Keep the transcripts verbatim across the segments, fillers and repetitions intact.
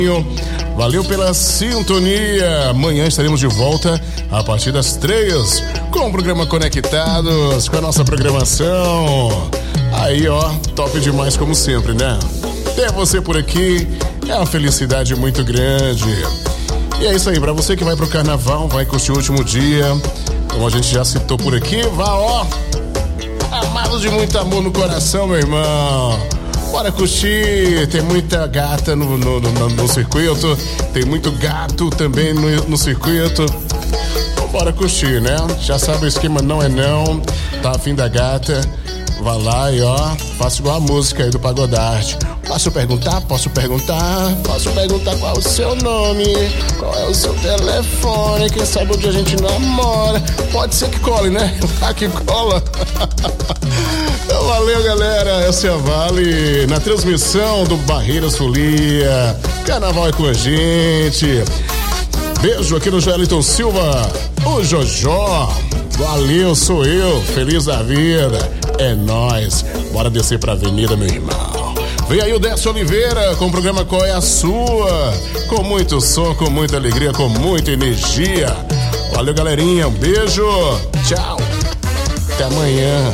Valeu pela sintonia. Amanhã estaremos de volta a partir das três com o programa Conectados, com a nossa programação. Aí, ó, top demais como sempre, né? Ter você por aqui é uma felicidade muito grande. E é isso aí, pra você que vai pro carnaval, vai curtir o último dia, como a gente já citou por aqui, vá, ó, amado de muito amor no coração, meu irmão. Bora curtir, tem muita gata no, no, no, no circuito, tem muito gato também no, no circuito. Então bora curtir, né? Já sabe o esquema, não é não, tá afim da gata, vá lá e ó, faça igual a música aí do Pagodarte. Posso perguntar? Posso perguntar? Posso perguntar qual é o seu nome? Qual é o seu telefone? Quem sabe onde a gente namora? Pode ser que cole, né? Ah, que cola! Então, valeu, galera. Essa é a Vale na transmissão do Barreiras Folia. Carnaval é com a gente. Beijo aqui no Joeliton Silva, o Jojó. Valeu, sou eu. Feliz da vida. É nóis. Bora descer pra avenida, meu irmão. Vem aí o Décio Oliveira com o programa Qual é a Sua? Com muito som, com muita alegria, com muita energia. Valeu, galerinha. Um beijo. Tchau. Até amanhã.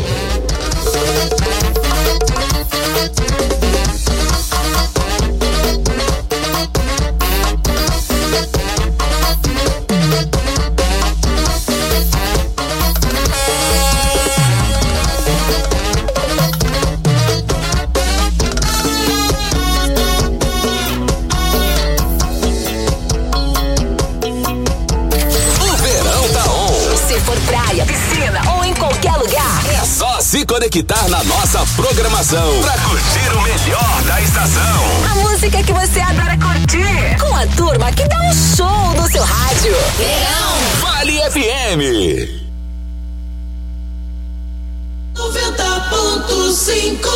Se conectar na nossa programação pra curtir o melhor da estação. A música que você adora curtir com a turma que dá um show no seu rádio. Verão Vale F M noventa ponto cinco.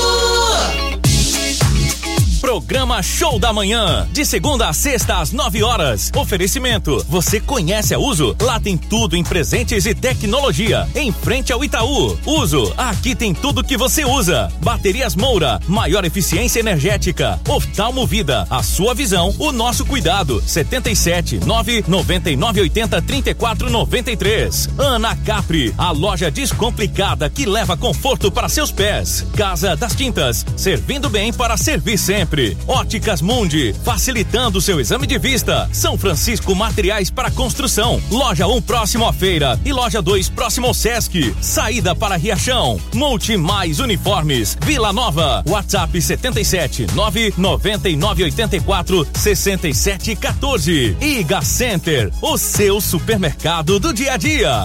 Programa Show da Manhã, de segunda a sexta às nove horas. Oferecimento, você conhece a Uso? Lá tem tudo em presentes e tecnologia. Em frente ao Itaú. Uso, aqui tem tudo que você usa. Baterias Moura, maior eficiência energética. Oftalmo Vida, a sua visão, o nosso cuidado. setenta e sete, nove noventa e nove oitenta, trinta e quatro noventa e três. Ana Capri, a loja descomplicada que leva conforto para seus pés. Casa das Tintas, servindo bem para servir sempre. Óticas Mundi, facilitando o seu exame de vista. São Francisco Materiais para Construção. Loja um próximo à feira e loja dois próximo ao Sesc. Saída para Riachão. Multi Mais Uniformes. Vila Nova. WhatsApp setenta e sete, nove noventa e nove oitenta e quatro, sessenta e sete quatorze. Iga Center, o seu supermercado do dia a dia.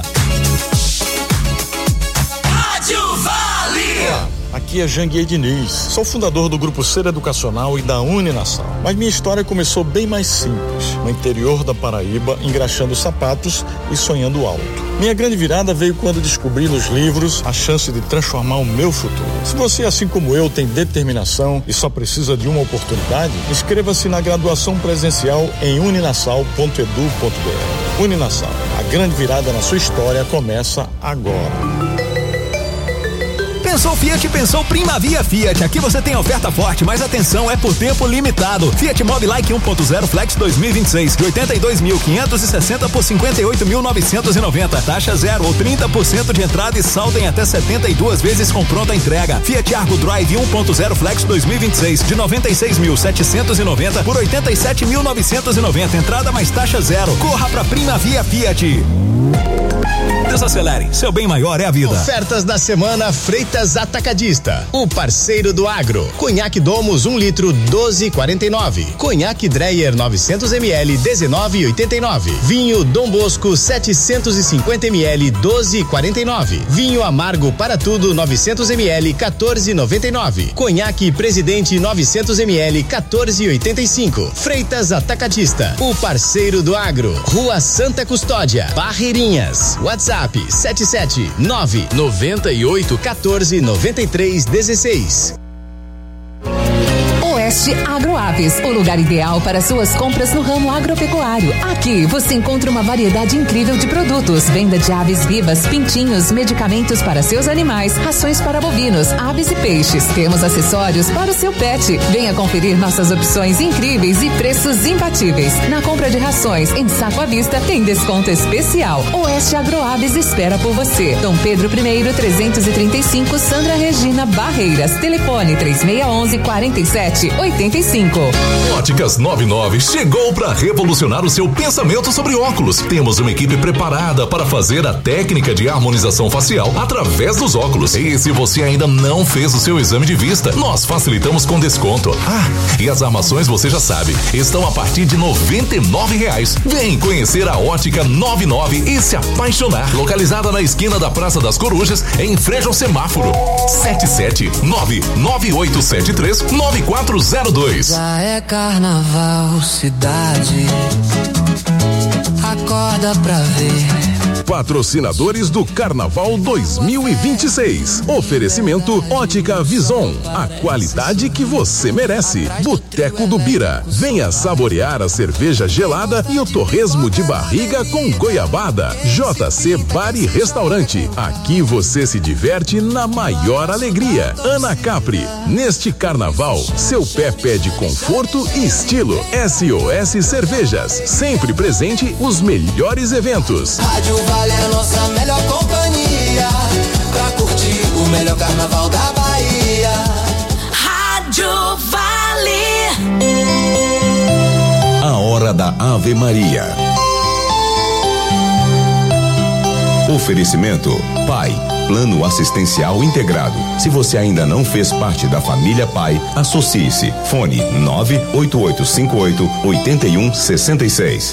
Rádio Vale. Aqui é Janguier Diniz, sou fundador do Grupo Ser Educacional e da Uninassal. Mas minha história começou bem mais simples, no interior da Paraíba, engraxando sapatos e sonhando alto. Minha grande virada veio quando descobri nos livros a chance de transformar o meu futuro. Se você, assim como eu, tem determinação e só precisa de uma oportunidade, inscreva-se na graduação presencial em uninassal ponto edu ponto br. Uninassal, a grande virada na sua história começa agora. Pensou Fiat, pensou Primavia Fiat. Aqui você tem oferta forte, mas atenção, é por tempo limitado. Fiat Mobi Like um ponto zero Flex dois mil e vinte e seis, de oitenta e dois mil quinhentos e sessenta por cinquenta e oito mil novecentos e noventa. Taxa zero ou trinta por cento de entrada e saldo em até setenta e duas vezes com pronta entrega. Fiat Argo Drive um ponto zero Flex dois mil e vinte e seis, de noventa e seis mil setecentos e noventa por oitenta e sete mil novecentos e noventa. Entrada mais taxa zero. Corra pra Primavia Fiat. Desacelere, seu bem maior é a vida. Ofertas da semana Freitas Atacadista, o parceiro do agro. Conhaque Domus um litro doze e quarenta e nove. Conhaque Dreyer novecentos mililitros dezenove e oitenta e nove. Vinho Dom Bosco setecentos e cinquenta mililitros doze e quarenta e nove. Vinho Amargo para tudo novecentos mililitros quatorze e noventa e nove. Conhaque Presidente novecentos mililitros quatorze e oitenta e cinco. Freitas Atacadista, o parceiro do agro. Rua Santa Custódia, Barreirinhas. WhatsApp sete sete nove noventa e oito quatorze noventa e três dezesseis. Oeste Agroaves, o lugar ideal para suas compras no ramo agropecuário. Aqui você encontra uma variedade incrível de produtos, venda de aves vivas, pintinhos, medicamentos para seus animais, rações para bovinos, aves e peixes. Temos acessórios para o seu pet. Venha conferir nossas opções incríveis e preços imbatíveis. Na compra de rações em saco à vista tem desconto especial. Oeste Agroaves espera por você. Dom Pedro I, trezentos e trinta e cinco, Sandra Regina Barreiras. Telefone três seis um um, quatro sete oito cinco. Óticas noventa e nove chegou para revolucionar o seu pensamento sobre óculos. Temos uma equipe preparada para fazer a técnica de harmonização facial através dos óculos. E se você ainda não fez o seu exame de vista, nós facilitamos com desconto. Ah, e as armações você já sabe, estão a partir de noventa e nove reais. Vem conhecer a Ótica noventa e nove e se apaixonar. Localizada na esquina da Praça das Corujas, em frente ao semáforo. sete sete nove nove oito sete três nove quatro zero dois. Já é carnaval, cidade. Acorda pra ver. Patrocinadores do Carnaval dois mil e vinte e seis. Oferecimento Ótica Vison, a qualidade que você merece. Boteco do Bira, venha saborear a cerveja gelada e o torresmo de barriga com goiabada. J C Bar e Restaurante, aqui você se diverte na maior alegria. Ana Capri, neste carnaval, seu pé pede conforto e estilo. S O S Cervejas, sempre presente os melhores eventos. Rádio Vale é a nossa melhor companhia, pra curtir o melhor carnaval da Bahia. Rádio Vale. A hora da Ave Maria. Oferecimento Pai, Plano Assistencial Integrado. Se você ainda não fez parte da família Pai, associe-se. Fone nove oito oito cinco oito oito um seis seis.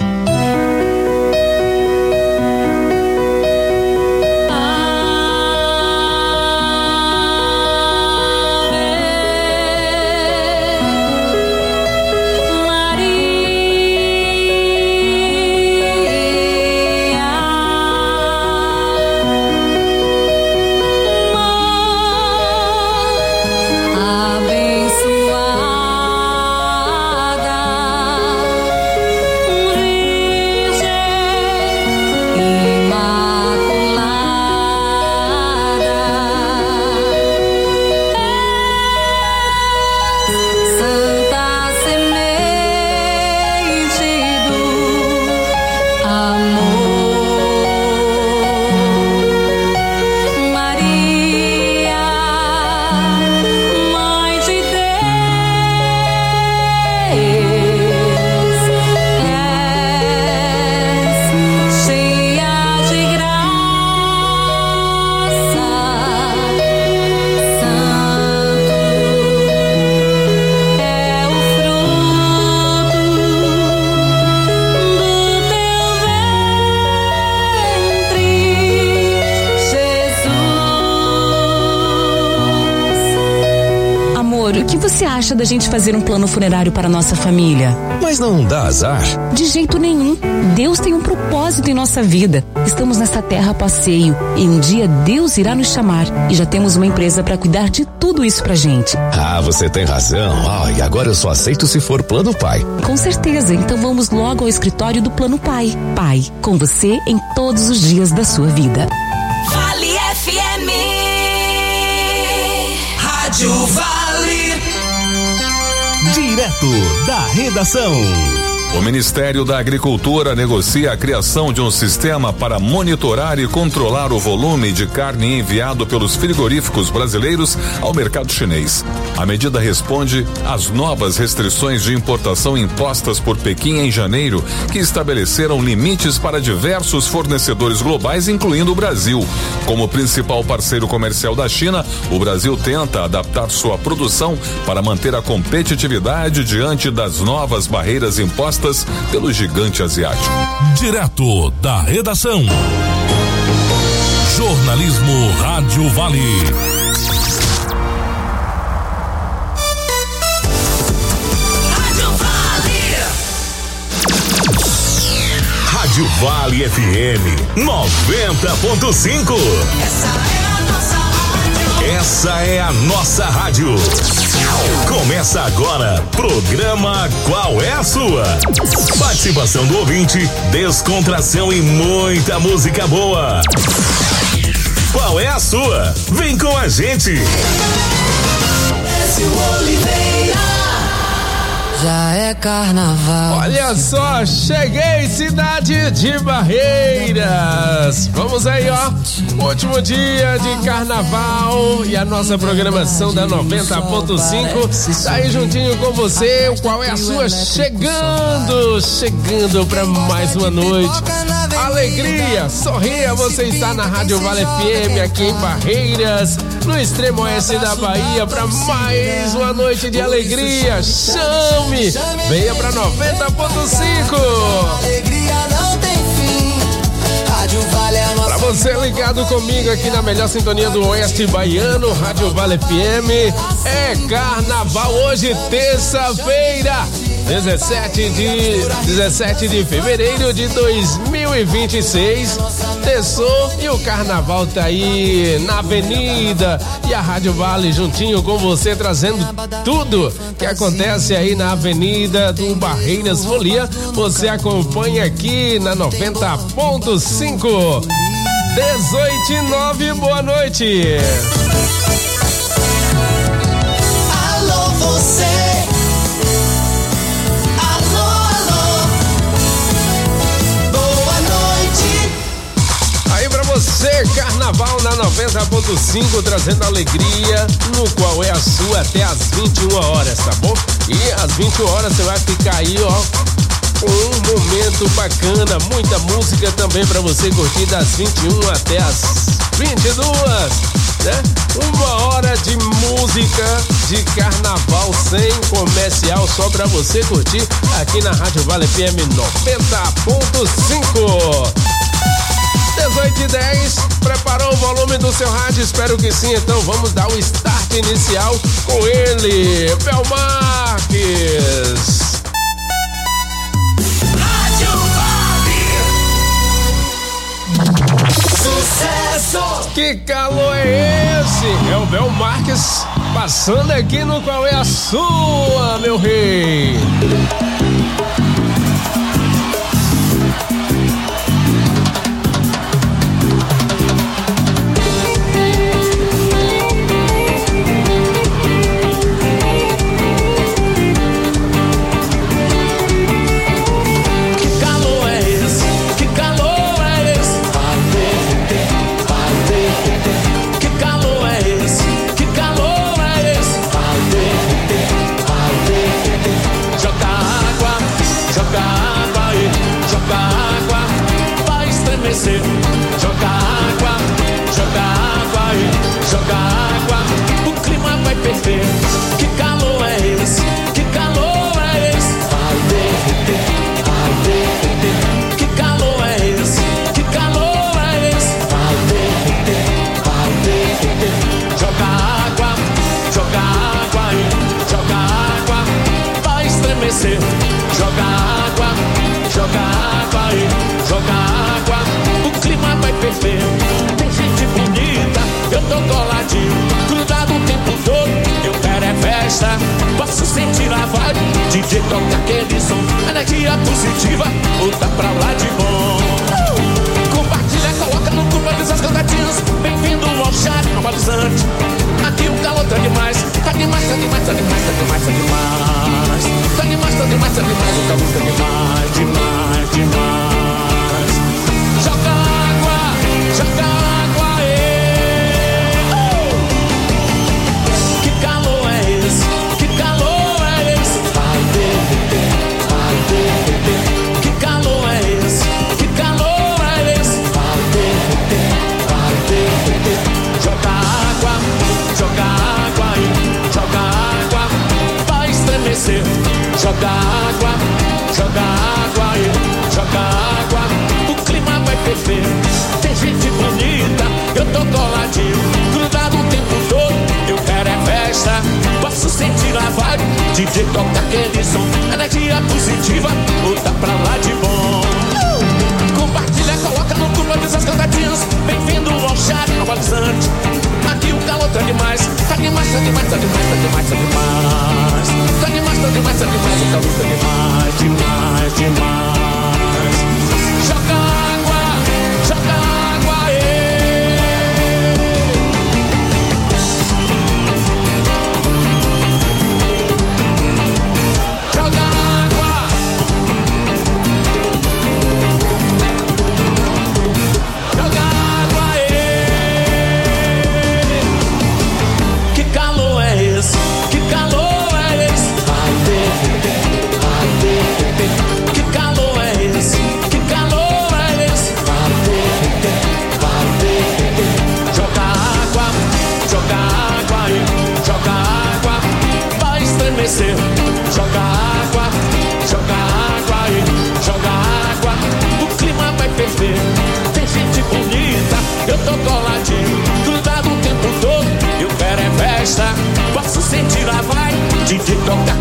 Acha da gente fazer um plano funerário para nossa família? Mas não dá azar? De jeito nenhum. Deus tem um propósito em nossa vida. Estamos nesta terra a passeio e um dia Deus irá nos chamar e já temos uma empresa para cuidar de tudo isso pra gente. Ah, você tem razão. Ah, e agora eu só aceito se for Plano Pai. Com certeza. Então vamos logo ao escritório do Plano Pai. Pai, com você em todos os dias da sua vida. Vale F M. Rádio Vale. Direto da redação. O Ministério da Agricultura negocia a criação de um sistema para monitorar e controlar o volume de carne enviado pelos frigoríficos brasileiros ao mercado chinês. A medida responde às novas restrições de importação impostas por Pequim em janeiro, que estabeleceram limites para diversos fornecedores globais, incluindo o Brasil. Como principal parceiro comercial da China, o Brasil tenta adaptar sua produção para manter a competitividade diante das novas barreiras impostas pelo gigante asiático. Direto da redação. Jornalismo Rádio Vale. Rádio Vale. Rádio Vale F M noventa ponto cinco. Essa é a nossa rádio. Essa é a nossa rádio. Começa agora, programa Qual é a Sua? Participação do ouvinte, descontração e muita música boa. Qual é a sua? Vem com a gente. Já é carnaval. Olha só, cheguei, cidade de Barreiras. Vamos aí, ó. Último dia de carnaval e a nossa programação da noventa ponto cinco tá aí juntinho com você. Qual é a sua? Chegando, chegando pra mais uma noite. Alegria, sorria, você está na Rádio Vale F M aqui em Barreiras, no extremo oeste da Bahia, pra mais uma noite de alegria. Chame, venha pra noventa ponto cinco. Alegria não tem fim. Rádio Vale é a nossa. Pra você ligado comigo aqui na melhor sintonia do Oeste Baiano, Rádio Vale F M, é carnaval hoje, terça-feira, dezessete de, dezessete de fevereiro de dois mil e vinte e seis. Terçou e o carnaval tá aí na avenida e a Rádio Vale juntinho com você, trazendo tudo que acontece aí na avenida do Barreiras Folia. Você acompanha aqui na noventa ponto cinco. dezoito e nove, boa noite. Alô, você. Você, carnaval na noventa ponto cinco, trazendo alegria, no qual é a sua, até às vinte e uma horas, tá bom? E às vinte e uma horas você vai ficar aí, ó, com um momento bacana, muita música também pra você curtir das vinte e uma até às vinte e duas, né? Uma hora de música de carnaval sem comercial, só pra você curtir aqui na Rádio Vale F M noventa ponto cinco. dezoito e dez, preparou o volume do seu rádio? Espero que sim, então vamos dar o start inicial com ele, Bel Marques. Rádio Vale. Sucesso! Que calor é esse? É o Bel Marques passando aqui no Qual é a Sua, meu rei. Joga água, joga água aí, joga água, o clima vai perder. Que calor é esse? Que calor é esse? Vai derreter, vai derreter. Que calor é esse? Que calor é esse? Vai derreter, vai derreter. Joga água, joga água aí, joga água, vai estremecer. Joga água, joga água aí, joga água, o clima vai ferver. Tem gente bonita, eu tô coladinho, grudado o tempo todo, eu quero é festa. Posso sentir a vibe, D J toca aquele som, energia positiva, outra pra lá de bom. Compartilha, coloca no grupo, avisa as cantatinhas. Bem-vindo ao chat normalizante. Aqui o calor tá demais, tá demais, tá demais, tá demais, tá demais, tá demais. Tá demais, tá demais, tá demais, o calor tá demais, demais, demais. Joga água, joga água, ê. Uh! Que calor é esse? Que calor é esse? Vai derreter, vai derreter. Que calor é esse? Que calor é esse? Vai derreter, vai derreter. Joga água, joga água aí, joga água, vai estremecer. Joga água, joga água aí, joga água, o clima vai ferver. Tem gente bonita, eu tô coladinho, grudado o tempo todo, eu quero é festa. Posso sentir a vibe, D J toca aquele som, energia positiva, outra pra lá de bom. Compartilha, coloca no grupo, avisa as cantatinhas. Bem-vindo ao chat normalizante. Aqui o calor tá demais.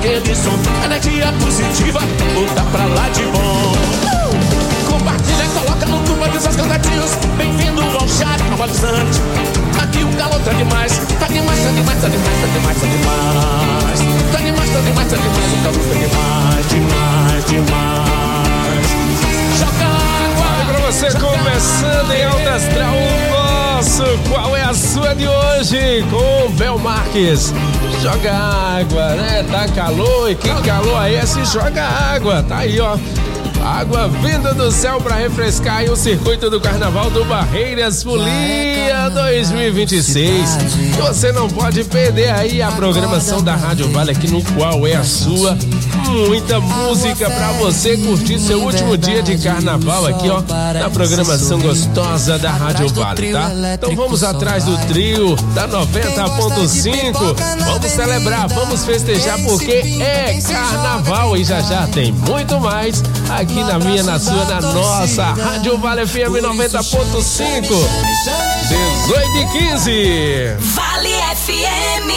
aquele som. Energia positiva, botar pra lá de bom. Compartilha, coloca no turma e seus contatinhos. Bem-vindo ao chat normalizante. Aqui o calor tá demais. Tá demais, tá demais, tá demais, tá demais, tá demais. Tá demais, tá demais, tá demais. O calor tá demais, demais, demais. Joga água. Olha pra você, começando em alta astral. Nosso, qual é a sua de hoje? Com Bel Marques. Joga água, né? Tá calor e que calor é esse? Joga água. Tá aí, ó. Água vindo do céu pra refrescar aí o circuito do Carnaval do Barreiras Folia dois mil e vinte e seis. Você não pode perder aí a programação da Rádio Vale aqui no Qual é a Sua. Muita música pra você curtir seu último dia de carnaval aqui, ó, na programação gostosa da Rádio Vale, tá? Então vamos atrás do trio da noventa ponto cinco. Vamos celebrar, vamos festejar porque é carnaval e já já tem muito mais aqui na minha, na sua, na nossa Rádio Vale F M noventa ponto cinco. dezoito e quinze. Vale F M.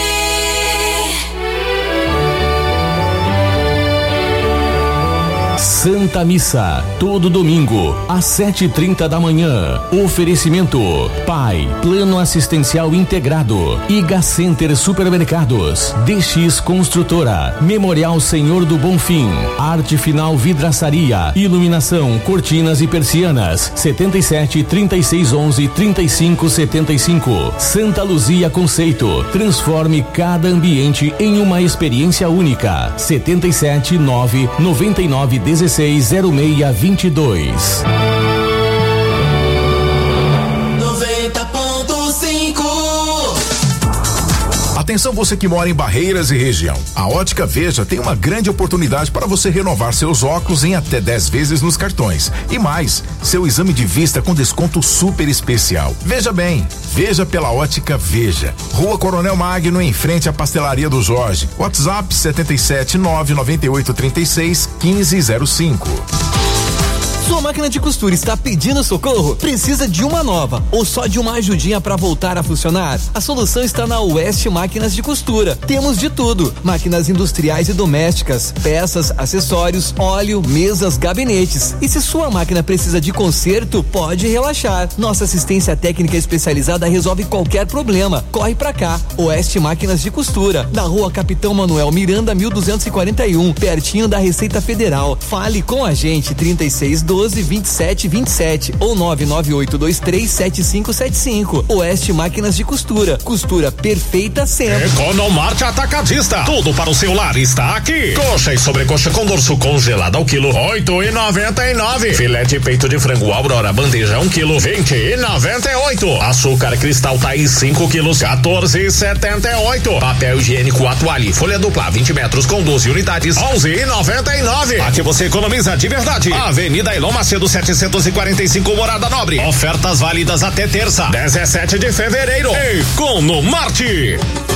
Santa Missa, todo domingo, às sete e trinta da manhã. Oferecimento: Pai, Plano Assistencial Integrado, Iga Center Supermercados, D X Construtora, Memorial Senhor do Bonfim, Arte Final Vidraçaria, Iluminação, Cortinas e Persianas, setenta e sete, trinta e seis, onze, trinta e cinco, setenta e cinco. Santa Luzia Conceito, transforme cada ambiente em uma experiência única. setenta e sete, nove, noventa e nove, dezesseis, zero seis, vinte e dois. noventa ponto cinco. Atenção você que mora em Barreiras e região. A Ótica Veja tem uma grande oportunidade para você renovar seus óculos em até dez vezes nos cartões. E mais, seu exame de vista com desconto super especial. Veja bem, veja pela Ótica Veja. Rua Coronel Magno, em frente à Pastelaria do Jorge. WhatsApp setenta e sete, nove nove oito, trinta e seis, quinze zero cinco. Sua máquina de costura está pedindo socorro? Precisa de uma nova ou só de uma ajudinha para voltar a funcionar? A solução está na Oeste Máquinas de Costura. Temos de tudo: máquinas industriais e domésticas, peças, acessórios, óleo, mesas, gabinetes. E se sua máquina precisa de conserto, pode relaxar. Nossa assistência técnica especializada resolve qualquer problema. Corre pra cá. Oeste Máquinas de Costura, na Rua Capitão Manuel Miranda, mil duzentos e quarenta e um, pertinho da Receita Federal. Fale com a gente, trinta e seis, doze, vinte e sete, vinte e sete ou nove nove oito dois três, sete cinco sete cinco. Oeste Máquinas de Costura, costura perfeita sempre. Economarte Atacadista, tudo para o seu lar está aqui. Coxa e sobrecoxa com dorso congelado ao quilo, oito e noventa e nove. Filé de peito de frango Aurora bandeja um quilo, vinte e noventa e oito. Açúcar cristal Thaís cinco quilos, quatorze e setenta e oito. Papel higiênico Atuale folha dupla vinte metros com doze unidades, onze e noventa e nove. Aqui você economiza de verdade. Avenida Elon Macedo setecentos e quarenta e cinco, Morada Nobre. Ofertas válidas até terça, dezessete de fevereiro. Economarte.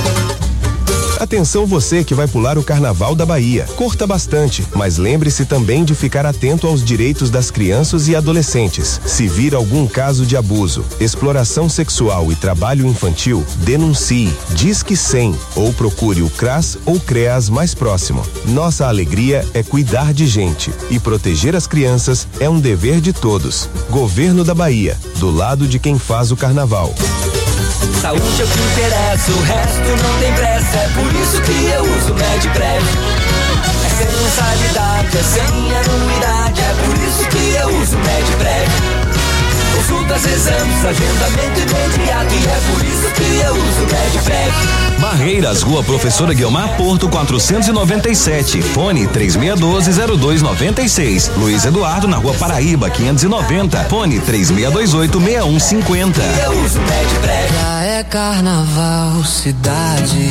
Atenção você que vai pular o Carnaval da Bahia. Curta bastante, mas lembre-se também de ficar atento aos direitos das crianças e adolescentes. Se vir algum caso de abuso, exploração sexual e trabalho infantil, denuncie, Disque cem ou procure o CRAS ou CREAS mais próximo. Nossa alegria é cuidar de gente e proteger as crianças é um dever de todos. Governo da Bahia, do lado de quem faz o Carnaval. Saúde é o que interessa, o resto não tem pressa. É por isso que eu uso Medprev. É sem mensalidade, é sem anuidade. É por isso que eu uso Medprev. Consultas, exames, agendamento imediato. E é por isso que eu uso Medprev. Barreiras, Rua Professora Guiomar Porto quatrocentos e noventa e sete. Fone três seis um dois, zero dois nove seis. Luiz Eduardo na Rua Paraíba quinhentos e noventa. Fone três seis dois oito, seis um cinco zero. Eu uso Medprev. Já é carnaval, cidade.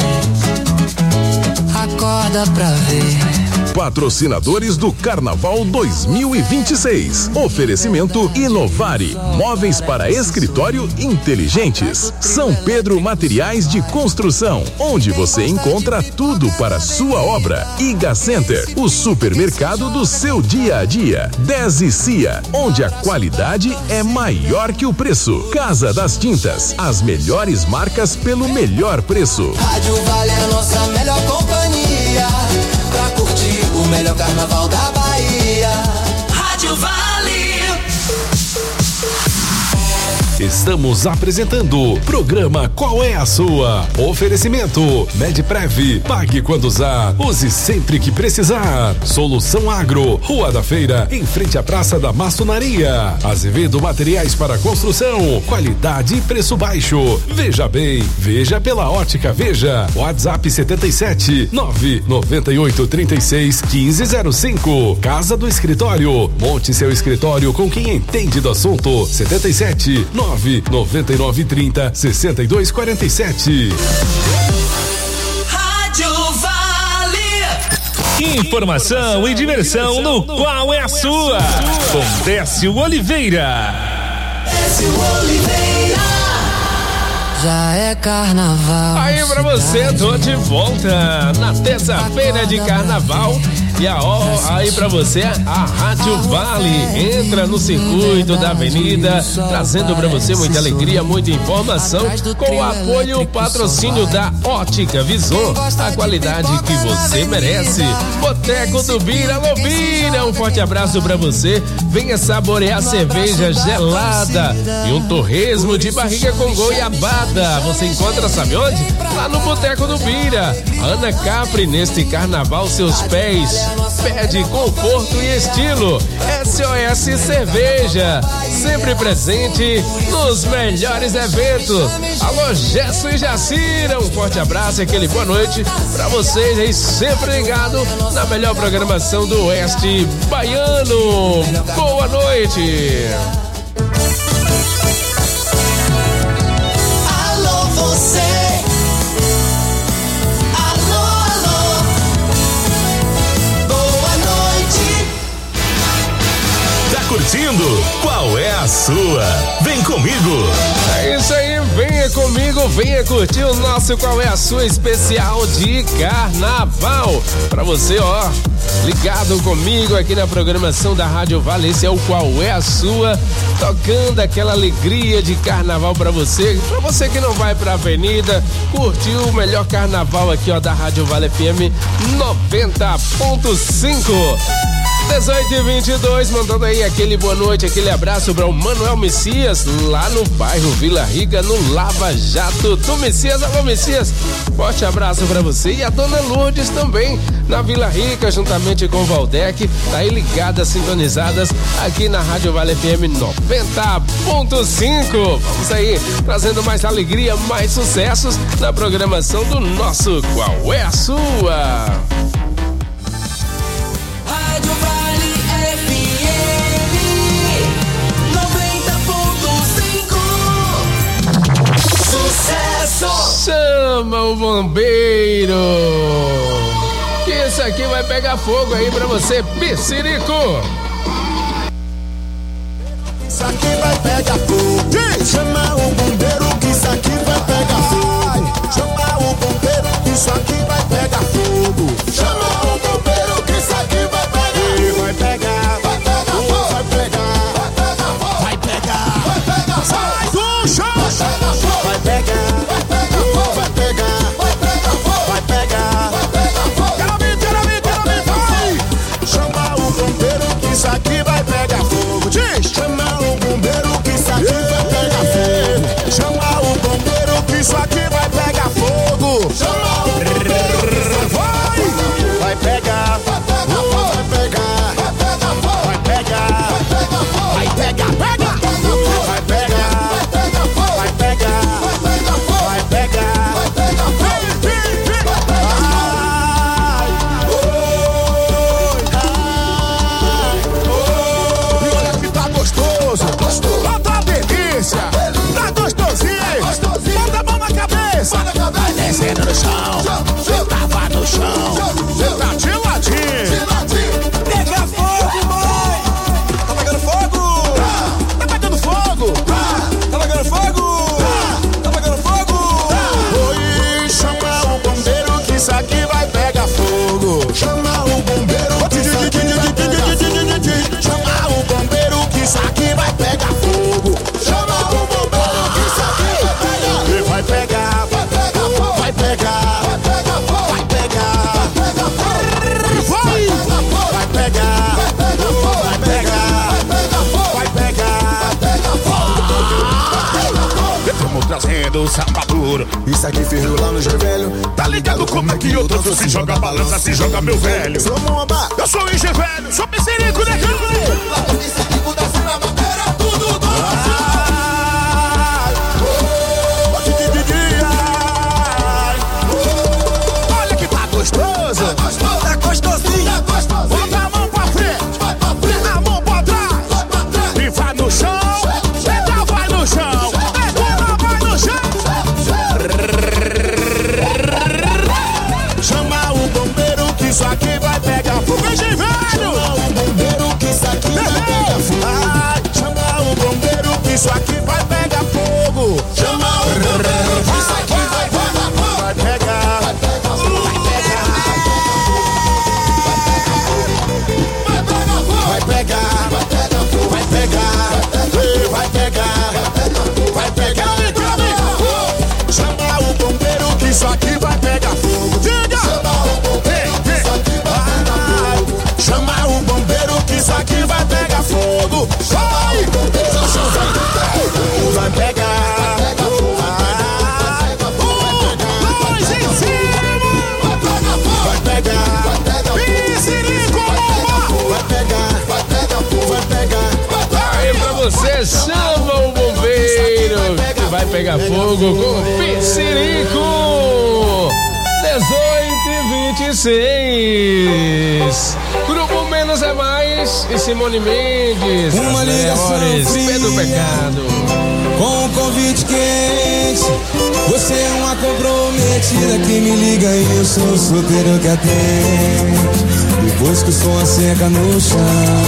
Acorda pra ver. Patrocinadores do Carnaval dois mil e vinte e seis. Oferecimento Inovare, móveis para escritório inteligentes. São Pedro Materiais de Construção, onde você encontra tudo para sua obra. Iga Center, o supermercado do seu dia a dia. dez e Cia, onde a qualidade é maior que o preço. Casa das Tintas, as melhores marcas pelo melhor preço. Rádio Vale é a nossa melhor companhia. o melhor carnaval da Bahia. Rádio Vale. Estamos apresentando o programa Qual é a Sua? Oferecimento Medprev, pague quando usar, use sempre que precisar. Solução Agro, Rua da Feira, em frente à Praça da Maçonaria. Azevedo Materiais para Construção, qualidade e preço baixo. Veja bem, veja pela Ótica Veja. WhatsApp setenta e sete, nove noventa e oito, trinta e seis, quinze zero cinco. Casa do Escritório, monte seu escritório com quem entende do assunto. setenta e sete, nove noventa e nove, trinta, sessenta e dois, quarenta e sete. Rádio Vale. Informação e diversão no Qual é a Sua? Com Décio Oliveira. Décio Oliveira. Já é carnaval. Aí pra você, tô de volta na terça-feira de carnaval. E a, ó, aí pra você, a Rádio Vale entra no circuito da avenida, trazendo pra você muita alegria, muita informação, com o apoio e o patrocínio da Ótica Vison, a qualidade que você merece. Boteco do Bira, alô Bira, um forte abraço pra você. Venha saborear cerveja gelada e um torresmo de barriga com goiabada. Você encontra, sabe onde? Lá no Boteco do Bira. Ana Capri, neste carnaval, seus pés pede conforto e estilo. S O S Cerveja, sempre presente nos melhores eventos. Alô, Gesso e Jacira, um forte abraço e aquele boa noite pra vocês aí, sempre ligado na melhor programação do Oeste Baiano. Boa noite. Alô, você. Curtindo? Qual é a sua? Vem comigo! É isso aí, venha comigo, venha curtir o nosso Qual é a Sua especial de carnaval. Pra você, ó, ligado comigo aqui na programação da Rádio Vale, esse é o Qual é a Sua, tocando aquela alegria de carnaval pra você, pra você que não vai pra avenida, curtir o melhor carnaval aqui, ó, da Rádio Vale F M noventa ponto cinco. dezoito e vinte e dois, mandando aí aquele boa noite, aquele abraço para o Manuel Messias, lá no bairro Vila Rica, no Lava Jato do Messias. Alô, Messias, forte abraço para você. E a dona Lourdes também, na Vila Rica, juntamente com o Valdec, tá aí ligadas, sintonizadas aqui na Rádio Vale F M noventa ponto cinco. Vamos aí, trazendo mais alegria, mais sucessos na programação do nosso Qual é a Sua? Chama o bombeiro, que isso aqui vai pegar fogo aí pra você, Pissirico. Isso aqui vai pegar fogo. Chama o bombeiro que isso aqui vai pegar fogo. Chama o bombeiro que isso aqui vai pegar fogo. Chama o bombeiro que isso aqui vai pegar. Ele vai pegar, vai pegar fogo, vai pegar, vai pegar fogo, vai pegar, vai pegar fogo. Sai do chão, vai pegar. Isso aqui vai pegar fogo. Diz! Chama o bombeiro que isso aqui vai pegar fogo. Chama o bombeiro que isso aqui vai pegar fogo. Chama o bombeiro que isso aqui vai. Vai pegar, vai pegar, vai pegar, vai pegar, vai pegar, vai pegar, pega, vai pegar, vai pegar, vai pegar, vai pegar, vai pegar, Tá delícia, tá gostosinho, bota a mão na cabeça, vai descendo no chão, cê tava no chão, cê tá de ladinho, pega fogo, mãe, tá pegando fogo, tá pegando fogo, tá pegando fogo, tá pegando fogo, oi, chama o bombeiro que isso aqui vai pegar fogo, chama o bombeiro que isso aqui vai pegar fogo, chama o bombeiro que isso aqui vai pegar fogo. Chama o bombeiro que isso aqui vai pegar. Vai pegar, vai pegar, vai pegar, vai pegar, vai pegar, cabeça que ferrou lá no João Velho. Tá ligado como é que o tanto se joga, balança, se joga, meu velho. Sou Momba, eu sou o Enche Velho, sou Pissirico, né, cara? Pissirico da cena bandeira, tudo doce. Olha que tá gostoso. Tá gostosinho. Bota a mão pra frente, a mão pra trás e vai no chão. Então vai no chão. Então vai no chão. Chama o bombeiro que isso aqui vai pegar fogo. Vem, velho. Chama o bombeiro que isso aqui vai pegar fogo. Ai, chama o bombeiro que isso aqui vai pegar fogo. Chama o bombeiro que isso aqui vai pegar fogo. Vai pegar. Vai pegar. Vai pegar, vai pegar, vai pegar, vai pegar, vai pegar, chama o bombeiro que isso aqui vai pegar fogo. Diga! Chama o bombeiro que isso aqui vai pegar fogo. Vai! Vai pegar. Dois em cima! Vai pegar. Pissirico, vai pegar. Vai pegar. Aí pra você, chama o bombeiro que vai pegar fogo com o Pissirico. dezoito e vinte e seis. Grupo Menos é Mais e Simone Mendes. Uma ligação Pedro Pecado. Com um convite quente. Você é uma comprometida que me liga e eu sou o solteiro que atende. Depois que o som seca no chão,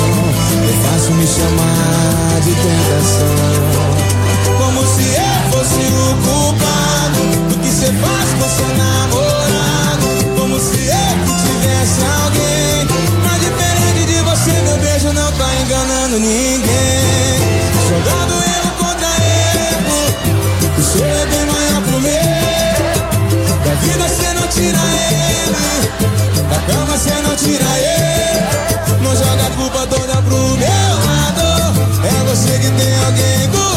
é fácil me chamar de tentação. Como se eu fosse o culpado do que cê faz com seu namorado. Como se eu que tivesse alguém. Mas diferente de você, meu beijo não tá enganando ninguém. Jogando erro contra erro, o seu é bem maior pro meu. Da vida cê não tira ele, da cama cê não tira ele. Não joga a culpa toda pro meu lado. É você que tem alguém do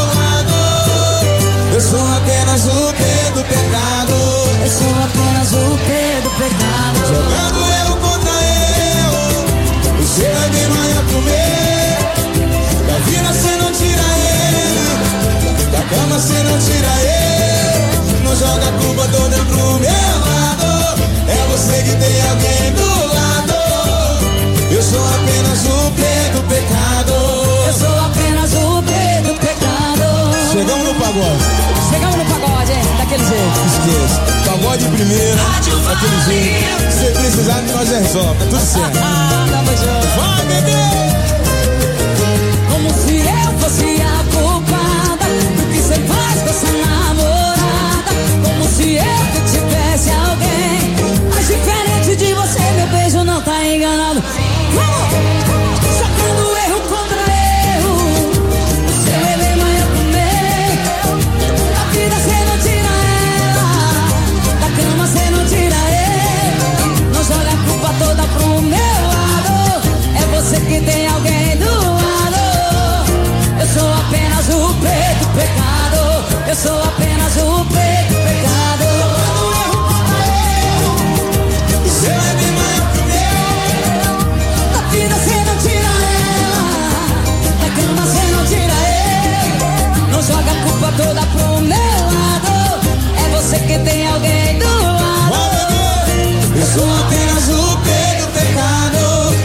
lado. Eu sou apenas o P do pecado. Eu sou apenas o P do pecado. Jogando erro contra erro, o seu é bem maior pro meu. Da vida cê não tira ele, da cama cê não tira ele. Não joga a culpa toda pro meu lado. É você que tem alguém do lado. Eu sou apenas o P do pecado. Eu sou apenas o P do pecado. Chegamos no pagode. Chegamos no pagode, hein? Daquele jeito. Esqueça. Pagode primeiro. Daquele jeito. Se precisar, nós resolve. Tá tudo certo. Tamo junto. Vai, bebê! Como se eu fosse a culpada do que cê faz com essa namorada. Como se eu que tivesse alguém. Mas diferente de você, meu beijo não tá enganado. Vamos! Sacando erro contra erro, o seu é bem maior pro meu. Da vida cê não tira ela, da cama cê não tira ele. Não joga a culpa toda pro meu lado. É você que tem alguém do lado. Eu sou apenas o preto pecado. Eu sou apenas o preto pecado. O seu é bem maior pro meu. Da vida cê não tira ela, da cama cê não tira ele. Não joga a culpa toda pro meu lado. É você que tem alguém do lado. Eu sou apenas o preto pecado.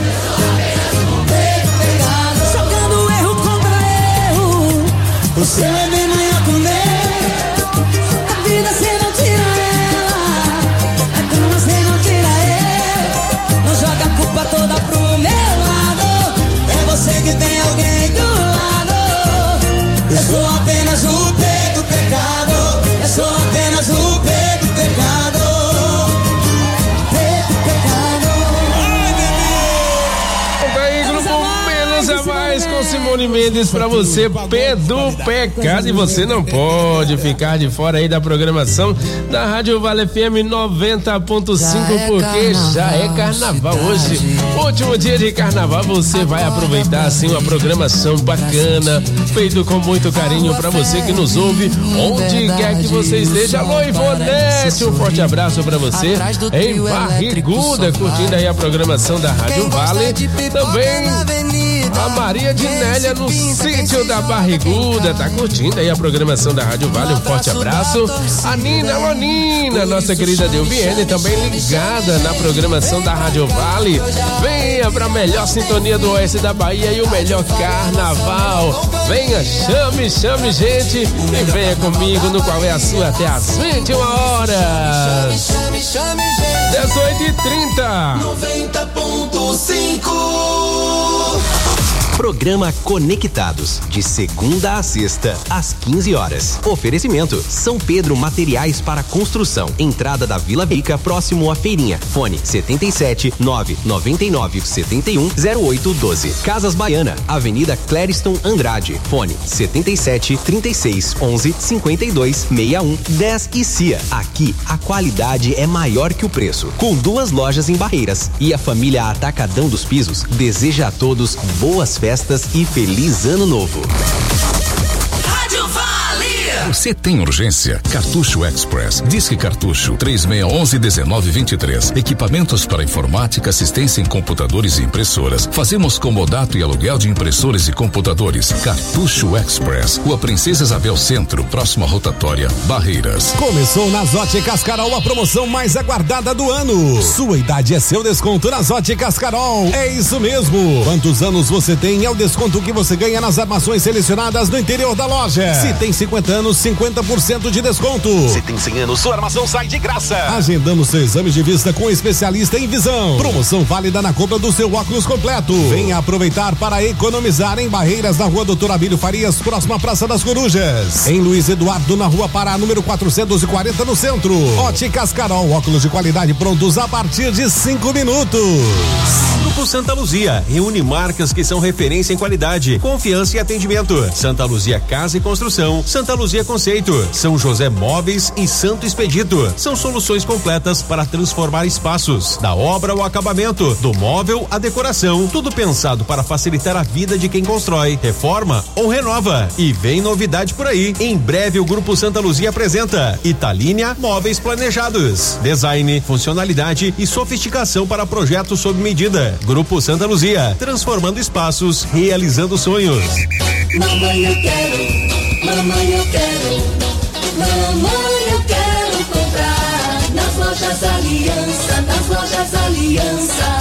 Jogando erro contra erro, o seu é bem maior que o meu. A vida cê não tira ela, a cama cê não tira ele. Não joga a culpa toda pro meu lado. É você que tem alguém do lado. Eu sou apenas o P do pecado. Eu sou apenas o P do pecado. P do pecado. Aí, Grupo Minutos a mais com Simone Mendes pra você, Pé do Pecado. E você não pode ficar de fora aí da programação da Rádio Vale F M noventa ponto cinco, porque já é carnaval hoje. Último dia de carnaval, você vai aproveitar assim uma programação bacana, feito com muito carinho pra você que nos ouve, onde quer que você esteja. Alô, Ivonete, um forte abraço pra você em Barriguda, curtindo aí a programação da Rádio Vale. Também a Maria de Nélia no sítio da Barriguda, tá curtindo aí a programação da Rádio Vale, um forte abraço. A Nina Lonina, nossa querida Delviene, também ligada na programação da Rádio Vale. Venha pra melhor sintonia do oeste da Bahia e o melhor carnaval. Venha, chame, chame gente e venha comigo no Qual é a Sua até às vinte e uma horas. dezoito e trinta. noventa ponto cinco. Programa Conectados, de segunda a sexta, às quinze horas. Oferecimento: São Pedro Materiais para Construção. Entrada da Vila Rica, próximo à Feirinha. Fone setenta e sete, nove noventa e nove, setenta e um, zero oito doze. Casas Baiana, Avenida Clériston Andrade. Fone setenta e sete, trinta e seis, onze, cinquenta e dois, sessenta e um, dez e C I A. Aqui, a qualidade é maior que o preço. Com duas lojas em Barreiras. E a família Atacadão dos Pisos deseja a todos boas festas. Festas e feliz ano novo. Rádio Vale. Você tem urgência? Cartucho Express. Disque Cartucho três seis um um, um nove dois três. Equipamentos para informática, assistência em computadores e impressoras. Fazemos comodato e aluguel de impressores e computadores. Cartucho Express. Rua Princesa Isabel Centro, próxima rotatória, Barreiras. Começou nas Óticas Carol a promoção mais aguardada do ano. Sua idade é seu desconto nas Óticas Carol. É isso mesmo. Quantos anos você tem é o desconto que você ganha nas armações selecionadas no interior da loja. Se tem cinquenta anos, cinquenta por cento de desconto. Se tem cem anos, sua armação sai de graça. Agendando seu exame de vista com especialista em visão. Promoção válida na compra do seu óculos completo. Venha aproveitar para economizar em Barreiras, na Rua Doutor Abílio Farias, próxima Praça das Corujas. Em Luiz Eduardo, na Rua Pará, número quatrocentos e quarenta, no centro. Óticas Carol, óculos de qualidade prontos a partir de cinco minutos. Grupo Santa Luzia reúne marcas que são referência em qualidade, confiança e atendimento. Santa Luzia Casa e Construção, Santa Luzia Conceito, São José Móveis e Santo Expedito. São soluções completas para transformar espaços, da obra ao acabamento, do móvel à decoração, tudo pensado para facilitar a vida de quem constrói, reforma ou renova. E vem novidade por aí. Em breve o Grupo Santa Luzia apresenta Italínia Móveis Planejados, design, funcionalidade e sofisticação para projetos sob medida. Grupo Santa Luzia, transformando espaços, realizando sonhos. Mamãe, eu quero, mamãe, eu quero, mamãe, eu quero comprar nas lojas Aliança, nas lojas Aliança,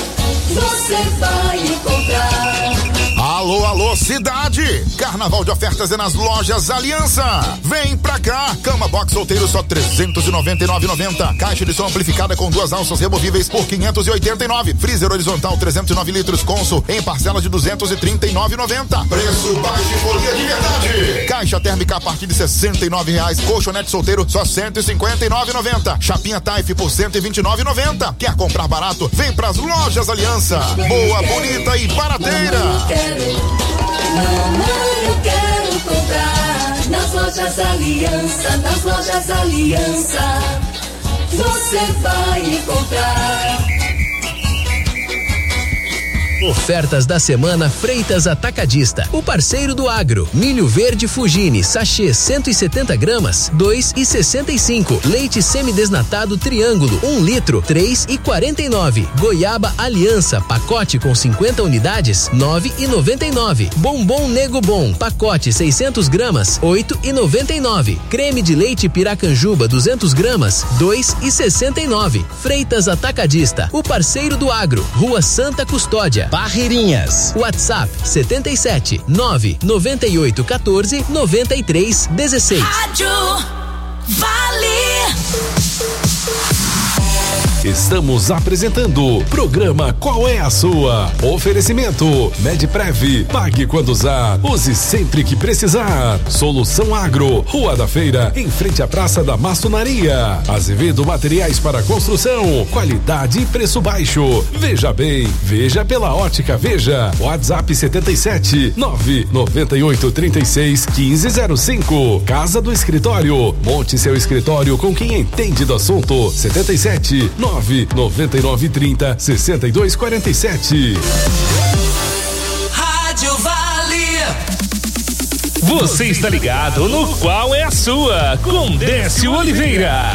você vai encontrar. Alô, alô, cidade! Carnaval de ofertas é nas lojas Aliança. Vem pra cá! Cama box solteiro só trezentos e noventa e nove reais e noventa centavos. Caixa de som amplificada com duas alças removíveis por quinhentos e oitenta e nove reais. Freezer horizontal trezentos e nove litros Consul em parcela de duzentos e trinta e nove reais e noventa centavos. Preço baixo e folia de verdade. Caixa térmica a partir de sessenta e nove reais. Colchonete solteiro só cento e cinquenta e nove reais e noventa centavos. Chapinha Taif por cento e vinte e nove reais e noventa centavos. Quer comprar barato? Vem pras lojas Aliança. Boa, bonita e barateira. Mamãe, eu quero comprar nas lojas Aliança, nas lojas Aliança, você vai encontrar. Ofertas da semana Freitas Atacadista, o parceiro do agro. Milho verde Fugini, sachê cento e setenta gramas, dois e sessenta e cinco. Leite semidesnatado Triângulo, um litro, três e quarenta e nove. Goiaba Aliança, pacote com cinquenta unidades, nove e noventa e nove. Bombom Nego Bom, pacote seiscentos gramas, oito e noventa e nove. Creme de leite Piracanjuba duzentos gramas, dois e sessenta e nove. Freitas Atacadista, o parceiro do agro. Rua Santa Custódia, Barreirinhas. WhatsApp setenta e sete, nove noventa e oito, quatorze, noventa e três, dezesseis. Rádio Vale. Estamos apresentando programa Qual é a Sua? Oferecimento Medprev, pague quando usar, use sempre que precisar. Solução Agro, Rua da Feira, em frente à Praça da Maçonaria. Azevedo Materiais para Construção, qualidade e preço baixo. Veja bem, veja pela Ótica Veja. WhatsApp setenta e sete, nove noventa e oito, trinta e seis, quinze zero cinco. Casa do Escritório, monte seu escritório com quem entende do assunto. setenta e sete, nove noventa e nove, trinta, sessenta e dois, quarenta e sete. Rádio Vale. Você está ligado no Qual é a Sua? Com Décio Oliveira.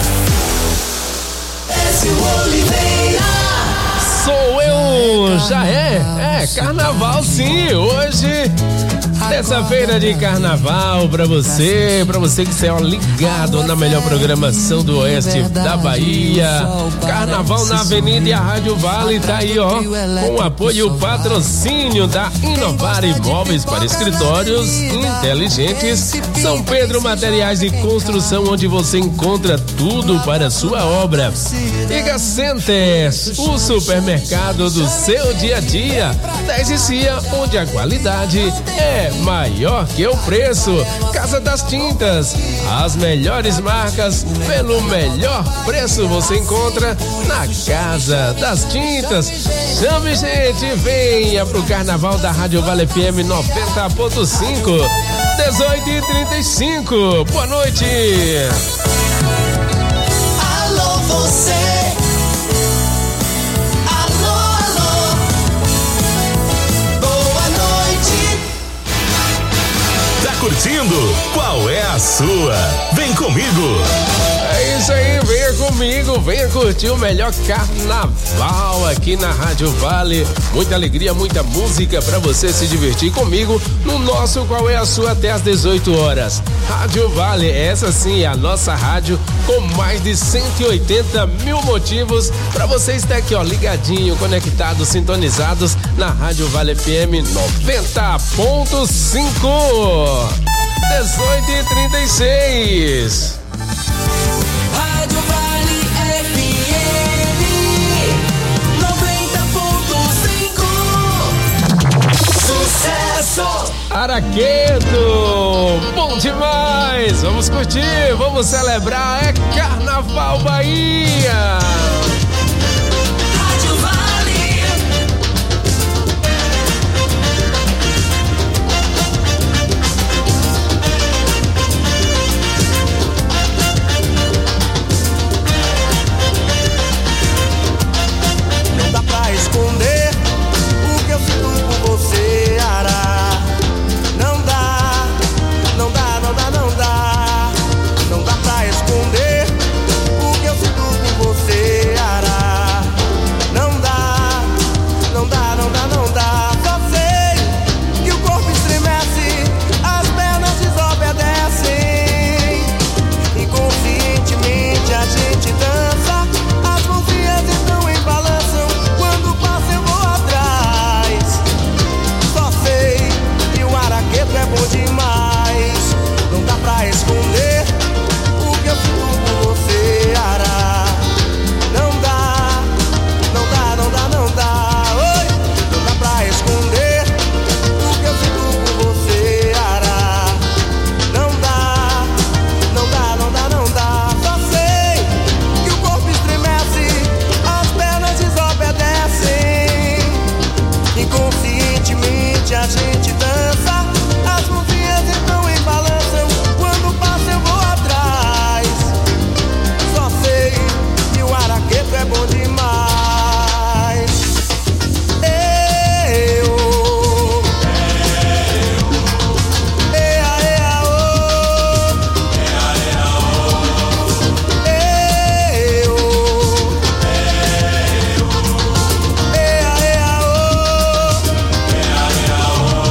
Décio Oliveira. Sou eu, já é, é carnaval sim, hoje, terça-feira de carnaval pra você, pra você que está ligado na melhor programação do oeste da Bahia. Carnaval na Avenida e a Rádio Vale tá aí, ó, com o apoio e o patrocínio da Inovar Imóveis para Escritórios Inteligentes, São Pedro Materiais de Construção, onde você encontra tudo para a sua obra. Giga Center, o supermercado do seu dia a dia. dez e Cia, onde a qualidade é maior que o preço. Casa das Tintas, as melhores marcas pelo melhor preço você encontra na Casa das Tintas. Chame, gente, venha pro Carnaval da Rádio Vale F M noventa ponto cinco, dezoito e trinta e cinco. Boa noite. Alô, você. Curtindo? Qual é a sua? Vem comigo! É isso aí, venha comigo, venha curtir o melhor carnaval aqui na Rádio Vale. Muita alegria, muita música pra você se divertir comigo no nosso Qual é a Sua até às dezoito horas. Rádio Vale, essa sim é a nossa rádio com mais de cento e oitenta mil motivos pra você estar aqui, ó, ligadinho, conectados, sintonizados na Rádio Vale F M noventa ponto cinco. dezoito e trinta e seis. Rádio Vale F M noventa ponto cinco. Sucesso! Araquedo, bom demais! Vamos curtir, vamos celebrar, é Carnaval Bahia! Rádio Vale. Não dá pra esconder o que eu sinto por você, Ara. Não dá, não dá, não dá, não dá. Não dá pra esconder o que eu sinto por você, Ara. Não dá, não dá, não dá, não dá. Só sei que o corpo estremece, as pernas desobedecem. Inconscientemente a gente dança, as mãozinhas estão em balançam. Quando passa eu vou atrás. Só sei que o araqueto é bom demais. Não dá pra esconder o que eu sinto por você, Ara. Não dá, não dá, não dá, não dá. Oi, não dá pra esconder o que eu sinto por você, Ara. Não dá, não dá, não dá, não dá. Só sei que o corpo estremece, as pernas desobedecem. Inconscientemente a gente dança, as mãozinhas estão em balançam. Quando passa eu vou atrás. Só sei que o araqueto é bom demais. Eu, ea, ea, oh. Eu, ea, ea, oh.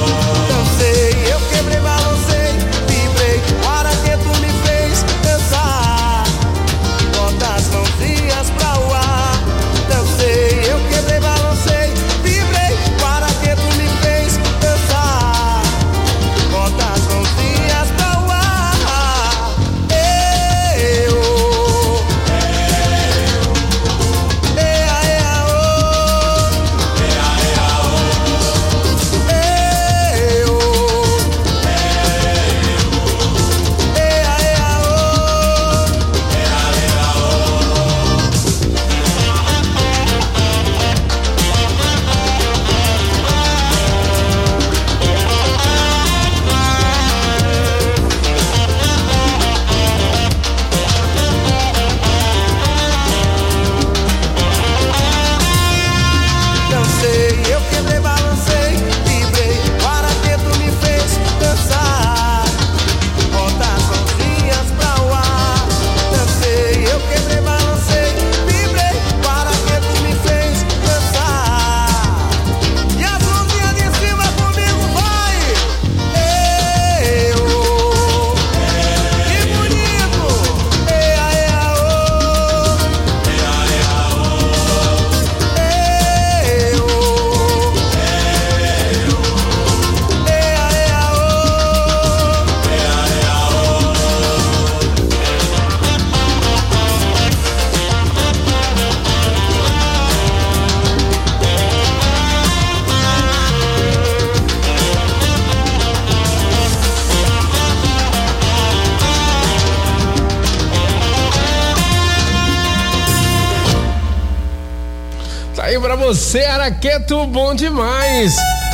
pra você, Araqueto, bom demais.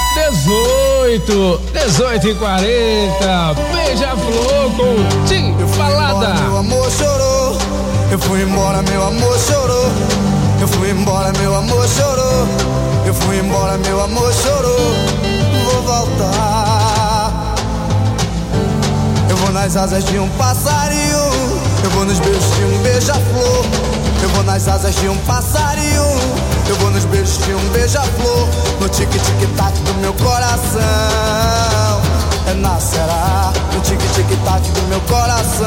dezoito, dezoito e quarenta, Beija-Flor com Tim Balada. Meu amor chorou, eu fui embora, meu amor chorou. Eu fui embora, meu amor chorou. Eu fui embora, meu amor chorou. Vou voltar. Eu vou nas asas de um passarinho. Eu vou nos beijos de um beija-flor. Eu vou nas asas de um passarinho. Eu vou nos beijos de um beija-flor. No tique-tic-tac do meu coração. É nascerá. No tique-tic-tac do meu coração.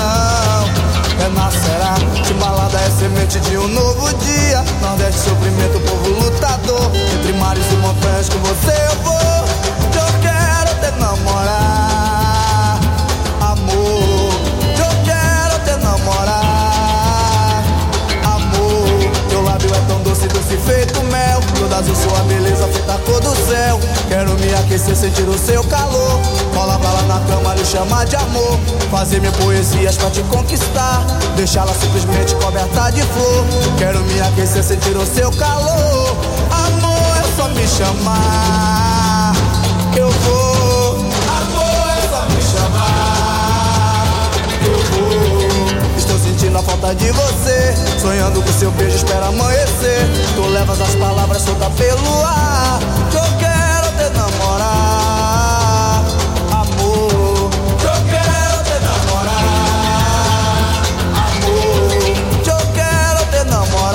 É nascerá. Timbalada é semente de um novo dia. Nordeste, sofrimento, povo lutador. Entre mares e montanhas com você eu vou. Eu quero te namorar, amor. Eu quero te namorar, amor. Teu lábio é tão doce, doce feito mel. Toda azul, sua beleza feita a cor do céu. Quero me aquecer, sentir o seu calor. Rola pra lá na cama, lhe chamar de amor. Fazer mil poesias pra te conquistar. Deixá-la simplesmente coberta de flor. Quero me aquecer, sentir o seu calor. Amor, é só me chamar. Eu vou. Amor, é só me chamar. Eu vou. Estou sentindo a falta de você. Sonhando com seu beijo, espera amanhecer. Tu levas as palavras soltas pelo ar. Eu quero te namorar, amor. Eu quero te namorar, amor. Eu quero te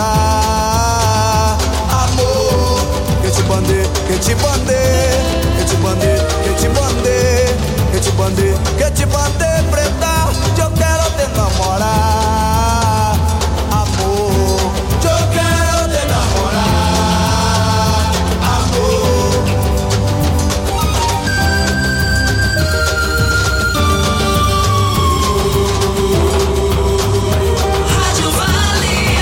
namorar, amor. Que te bandei, que te bandei, que te bandei, que te bandei, que te bandei, que te bandei, preta. Eu quero te namorar, amor. Eu quero te namorar, amor. Rádio Vale.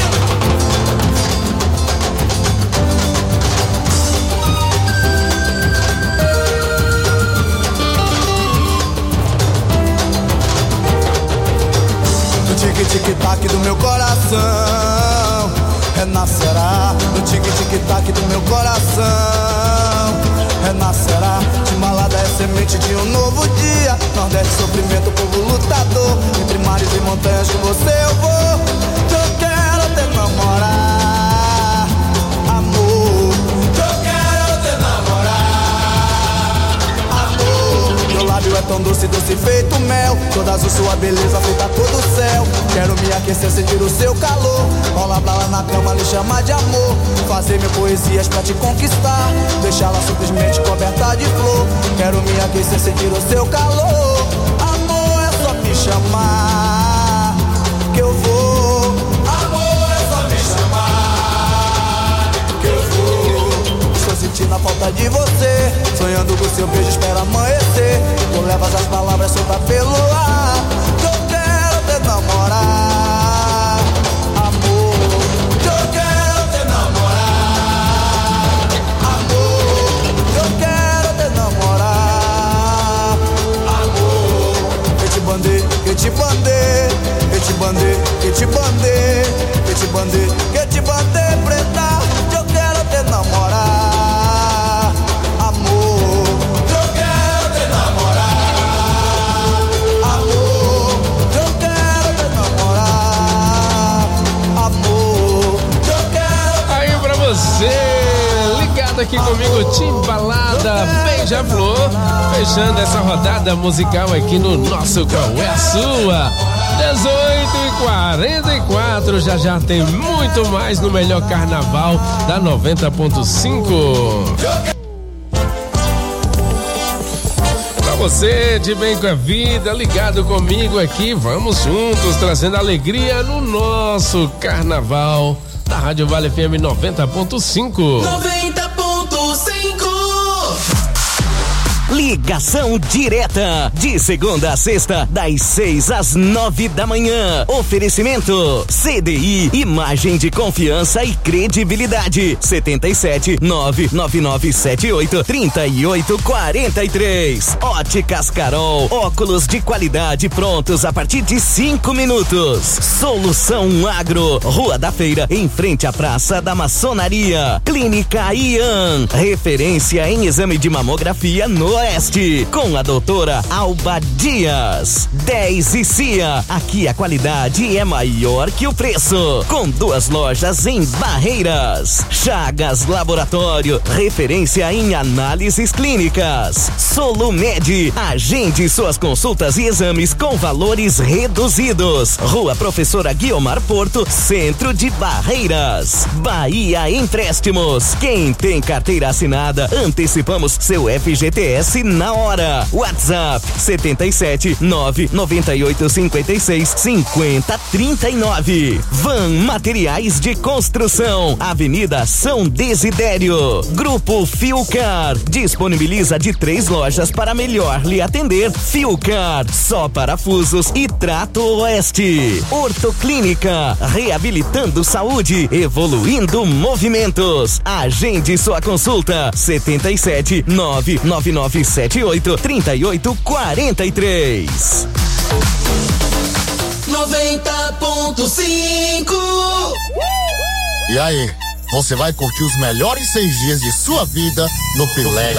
No tique-tic-tac do meu coração renascerá. No tique-tic-tac do meu coração renascerá. Timbalada é semente de um novo dia. Nordeste, sofrimento, povo lutador. Entre mares e montanhas com você eu vou. Eu quero te namorar, amor. Eu quero te namorar, amor. Teu lábio é tão doce, doce feito mel. Toda azul, sua beleza feita a cor do céu. Quero me aquecer, sentir o seu calor. Rola pra lá na cama, lhe chamar de amor. Fazer mil poesias pra te conquistar. Deixá-la simplesmente coberta de flor. Quero me aquecer, sentir o seu calor. Amor, é só me chamar que eu vou. Amor, é só me chamar que eu vou. Estou sentindo a falta de você. Sonhando com seu beijo, espera amanhecer. Tu levas as palavras soltas pelo ar. Eu quero te namorar, amor. Eu quero te namorar, amor. Eu quero te namorar, amor. Que te bandei, que te bandei, que te bandei, que te bandei, que te bandei, que te bandei, preta. Eu quero te namorar, amor. Eu quero te namorar, amor. Eu quero te namorar, amor. Eu quero. Aí pra você, ligado aqui comigo, Timbalada, Beija-Flor, fechando essa rodada musical aqui no nosso Qual é a Sua? dezoito e quarenta e quatro, já já tem muito mais no melhor carnaval da noventa ponto cinco. Pra você de bem com a vida, ligado comigo aqui, vamos juntos trazendo alegria no nosso carnaval da Rádio Vale F M noventa ponto cinco. noventa ponto cinco. Ligação direta, de segunda a sexta, das seis às nove da manhã. Oferecimento C D I, imagem de confiança e credibilidade. setenta e sete, nove nove nove sete oito, trinta e oito quarenta e três. Óticas Carol, óculos de qualidade prontos a partir de cinco minutos. Solução Agro, Rua da Feira, em frente à Praça da Maçonaria. Clínica Ian, referência em exame de mamografia no Oeste, com a doutora Alba Dias. dez e C I A, aqui a qualidade é maior que o preço, com duas lojas em Barreiras. Chagas Laboratório, referência em análises clínicas. Solumed, agende suas consultas e exames com valores reduzidos. Rua Professora Guiomar Porto, centro de Barreiras. Bahia Empréstimos, quem tem carteira assinada, antecipamos seu F G T S na hora. WhatsApp setenta e sete, nove noventa e oito, cinquenta e seis, cinquenta, trinta e nove. Van Materiais de Construção, Avenida São Desidério. Grupo Fiucar, disponibiliza de três lojas para melhor lhe atender. Fiucar, só parafusos e trato oeste. Ortoclínica, reabilitando saúde, evoluindo movimentos. Agende sua consulta, setenta e sete, nove nove nove sete oito, trinta e oito quarenta e três. noventa ponto cinco. E aí, você vai curtir os melhores seis dias de sua vida no Pileque.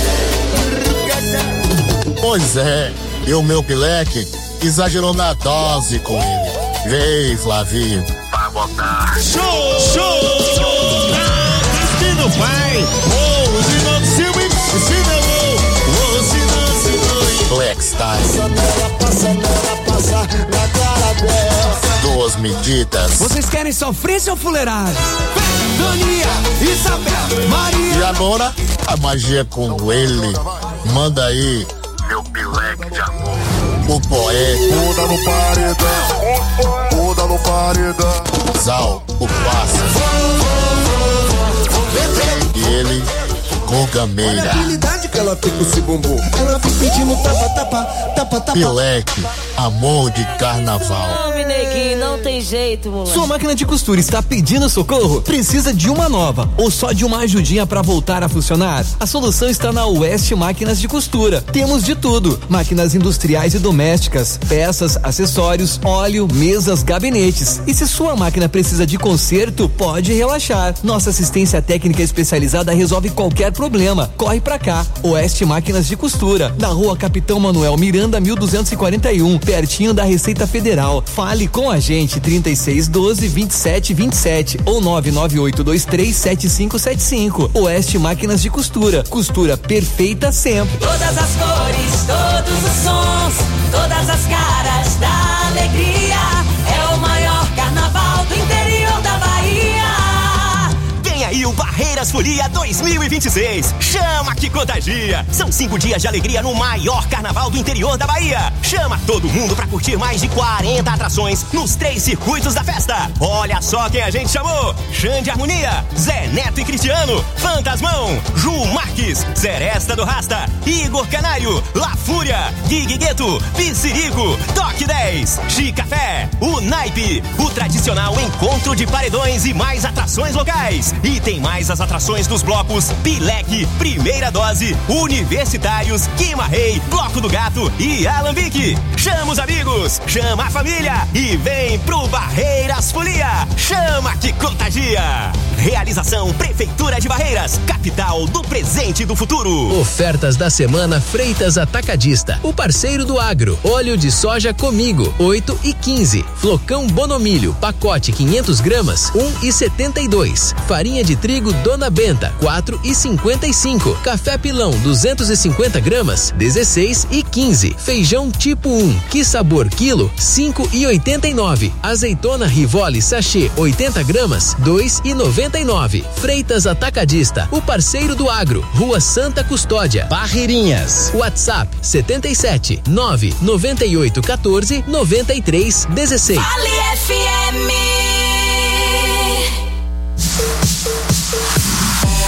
Pois é, e o meu Pileque exagerou na dose com ele. Vê, Flavinho, vai botar. Show! Show! Destino Pai! Oh, se não se me ensinou, oh, se não se não. Black Style. Passa nela, passa nela, passa na cara dela. Duas medidas. Vocês querem sofrência ou fuleiragem? Toninha, Isabel, Maria. E agora, a magia com ele. Manda aí, meu Pileque de amor. O poeta. Muda no paredão. Muda no paredão. Zal, o pássaro. E ele, com gameira. Olha a habilidade que ela tem com esse bumbum. Ela fica pedindo tapa, tapa, tapa, tapa. Pileque, amor de carnaval. Ô, neguinho, não tem jeito, moleque. Sua máquina de costura está pedindo socorro? Precisa de uma nova ou só de uma ajudinha para voltar a funcionar? A solução está na Oeste Máquinas de Costura. Temos de tudo: máquinas industriais e domésticas, peças, acessórios, óleo, mesas, gabinetes. E se sua máquina precisa de conserto, pode relaxar. Nossa assistência técnica especializada resolve qualquer problema. Corre pra cá. Oeste Máquinas de Costura, na Rua Capitão Manuel Miranda, mil duzentos e quarenta e um, pertinho da Receita Federal. Fale com a gente, trinta e seis, doze, vinte e sete, vinte e sete ou nove nove oito dois três, sete cinco sete cinco. Oeste Máquinas de Costura, costura perfeita sempre. Todas as cores, todos os sons, todas as caras da alegria. É o maior carnaval do interior da Bahia. Vem aí o Barreiras Folia dois mil e vinte e seis. Chama que contagia. São cinco dias de alegria no maior carnaval do interior da Bahia. Chama todo mundo pra curtir mais de quarenta atrações nos três circuitos da festa. Olha só quem a gente chamou: Xande Harmonia, Zé Neto e Cristiano, Fantasmão, Ju Marques, Seresta do Rasta, Igor Canário, La Fúria, Gig Gueto, Piscirico, Toque dez, Chicafé, o Naipe, o tradicional encontro de paredões e mais atrações locais. E tem mais as atrações dos blocos Pileque, Primeira Dose, Universitários, Quima Rei, Bloco do Gato e Alambique. Chama os amigos, chama a família e vem pro Barreiras Folia. Chama que contagia. Realização Prefeitura de Barreiras, capital do presente e do futuro. Ofertas da semana Freitas Atacadista, o parceiro do agro. Óleo de soja Comigo, oito e quinze. Flocão Bonomilho, pacote quinhentas gramas, um e setenta e dois. Farinha de trigo Dona Benta, quatro e cinquenta e cinco. Café Pilão, duzentas e cinquenta gramas, dezesseis e quinze. Feijão tipo um, que sabor quilo, cinco e oitenta e nove. Azeitona Rivoli sachê, oitenta gramas, dois e noventa e nove. Freitas Atacadista, o parceiro do agro. Rua Santa Custódia, Barreirinhas. WhatsApp setenta e sete, nove noventa e oito, quatorze, noventa e três, dezesseis. Vale F M.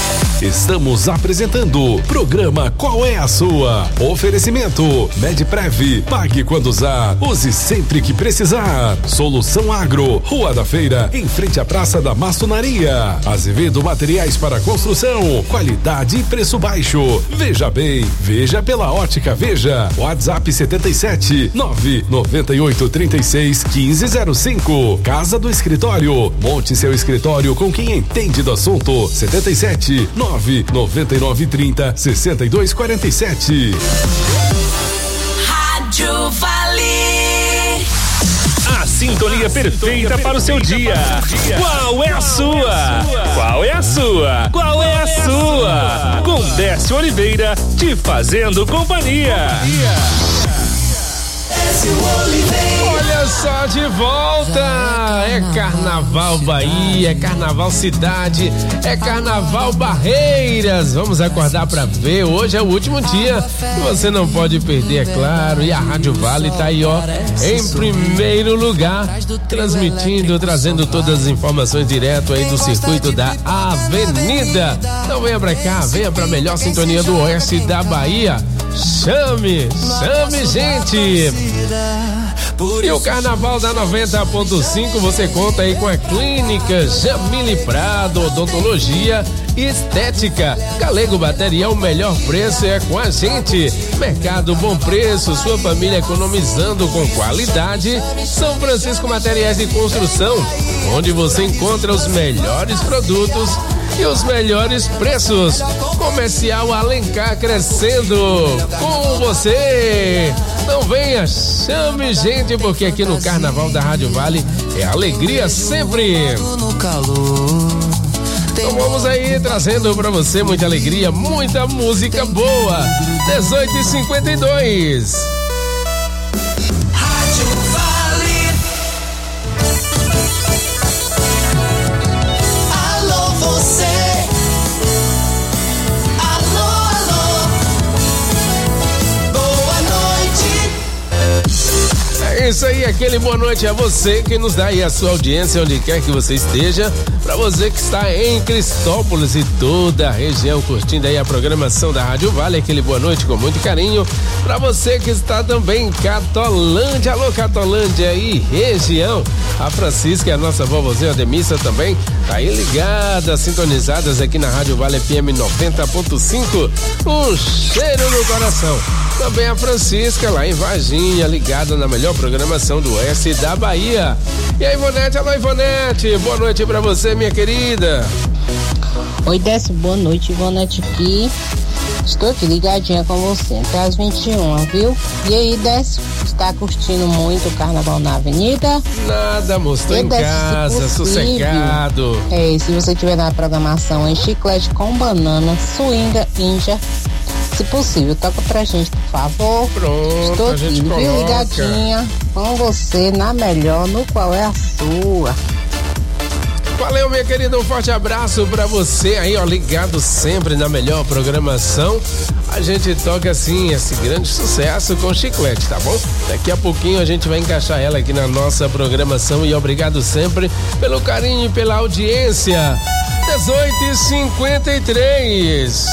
Estamos apresentando programa Qual é a Sua? Oferecimento Medprev, pague quando usar, use sempre que precisar. Solução Agro, Rua da Feira, em frente à Praça da Maçonaria. Azevedo Materiais para Construção, qualidade e preço baixo. Veja bem, veja pela Ótica Veja. WhatsApp setenta e sete, nove noventa e oito, trinta e seis, quinze zero cinco. Casa do Escritório, monte seu escritório com quem entende do assunto. setenta e sete, nove noventa e nove, trinta, sessenta e dois, quarenta e sete. Rádio Vale. A sintonia perfeita para o seu dia. Qual é a sua? Qual é a sua? Qual é a sua? Com Décio Oliveira te fazendo companhia. Olha só, de volta! É Carnaval Bahia, é Carnaval Cidade, é Carnaval Barreiras. Vamos acordar pra ver. Hoje é o último dia e você não pode perder, é claro. E a Rádio Vale tá aí, ó, em primeiro lugar, transmitindo, trazendo todas as informações direto aí do circuito da Avenida. Então venha pra cá, venha pra melhor sintonia do oeste da Bahia. Chame, chame, gente! E o Carnaval da noventa ponto cinco você conta aí com a Clínica Jamile Prado, Odontologia e Estética. Galego Bateria, o melhor preço é com a gente. Mercado Bom Preço, sua família economizando com qualidade. São Francisco Materiais de Construção, onde você encontra os melhores produtos e os melhores preços. Comercial Alencar crescendo com você. Então venha, chame gente, porque aqui no Carnaval da Rádio Vale é alegria sempre. Então vamos aí trazendo pra você muita alegria, muita música boa. dezoito e cinquenta e dois. É isso aí, aquele boa noite a você que nos dá aí a sua audiência onde quer que você esteja. Pra você que está em Cristópolis e toda a região curtindo aí a programação da Rádio Vale, aquele boa noite com muito carinho. Pra você que está também em Catolândia, alô Catolândia e região. A Francisca e a nossa vovozinha Ademissa também tá aí ligada, sintonizadas aqui na Rádio Vale F M noventa ponto cinco. Um cheiro no coração. Também a Francisca lá em Varginha, ligada na melhor programação do oeste da Bahia. E aí, Ivonete, alô Ivonete, boa noite pra você, minha querida. Oi, Décio, boa noite, Ivonete aqui. Estou aqui ligadinha com você até às vinte e uma, viu? E aí, Décio, está curtindo muito o Carnaval na Avenida? Nada, moço, tô em Décio, casa, se possível, sossegado. É, se você tiver na programação em chiclete com banana, swinga, índia, se possível, toca pra gente, por favor. Pronto, estou a gente aqui, viu, coloca. ligadinha com você na melhor, no Qual é a Sua. Valeu, minha querida, um forte abraço pra você aí, ó, ligado sempre na melhor programação. A gente toca assim esse grande sucesso com chiclete, tá bom? Daqui a pouquinho a gente vai encaixar ela aqui na nossa programação e obrigado sempre pelo carinho e pela audiência. dezoito e cinquenta e três.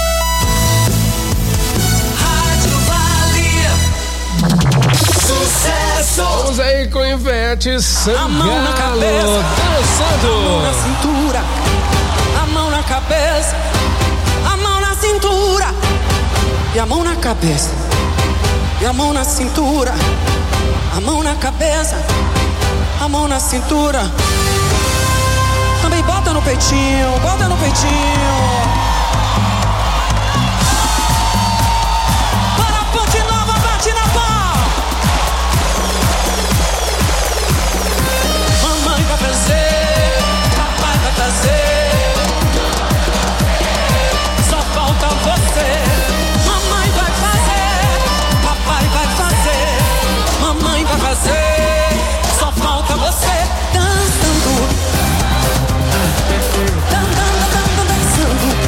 Sucesso! Vamos aí com Ivete Sangalo, a mão na cabeça, dançando. a mão na cintura, a mão na cabeça, a mão na cintura, e a mão na cabeça, e a mão na cintura, a mão na cabeça, a mão na cintura. Também bota no peitinho, bota no peitinho. Papai vai fazer, só falta você. Mamãe vai fazer, papai vai fazer, mamãe vai fazer, só falta você. Dançando, dançando, dançando, dançando.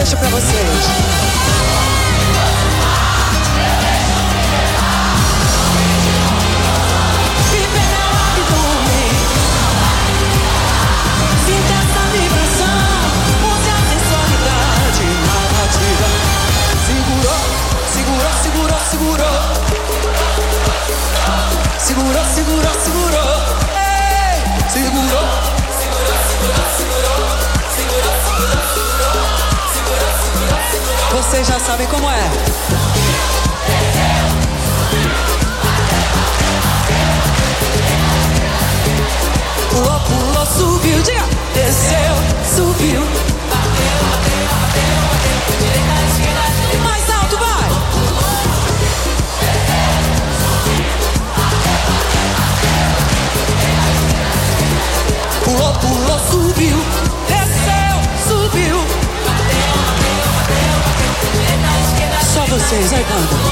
deixo pra vocês. Sinta essa vibração, use a sensualidade na batida. Segurou, segurou, segurou, segurou. Segurou, segurou, segurou. Ei, segurou. Segurou, segurou, segurou. Segurou, segurou, segurou. Segurou, segurou, segurou. Vocês já sabem como é. Pulou, pulou, subiu, diga. Desceu, subiu. Bateu, bateu, bateu, bateu. Direita, esquerda. Mais alto, vai. Pulou, pulou, subiu. Desceu, subiu. Bateu, bateu, bateu, bateu. Direita, esquerda. Só vocês, aí, canta.